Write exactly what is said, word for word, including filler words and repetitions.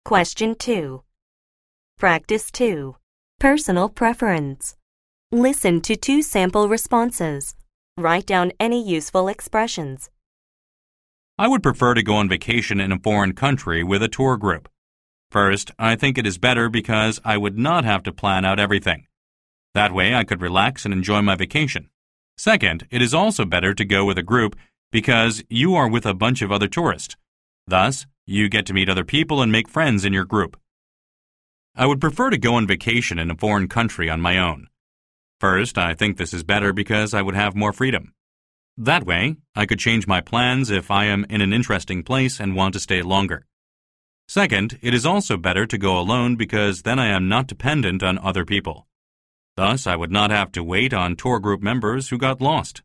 Question two. Practice two. Personal preference. Listen to two sample responses. Write down any useful expressions. I would prefer to go on vacation in a foreign country with a tour group. First, I think it is better because I would not have to plan out everything. That way I could relax and enjoy my vacation. Second, it is also better to go with a group because you are with a bunch of other tourists. Thus, you get to meet other people and make friends in your group. I would prefer to go on vacation in a foreign country on my own. First, I think this is better because I would have more freedom. That way, I could change my plans if I am in an interesting place and want to stay longer. Second, it is also better to go alone because then I am not dependent on other people. Thus, I would not have to wait on tour group members who got lost.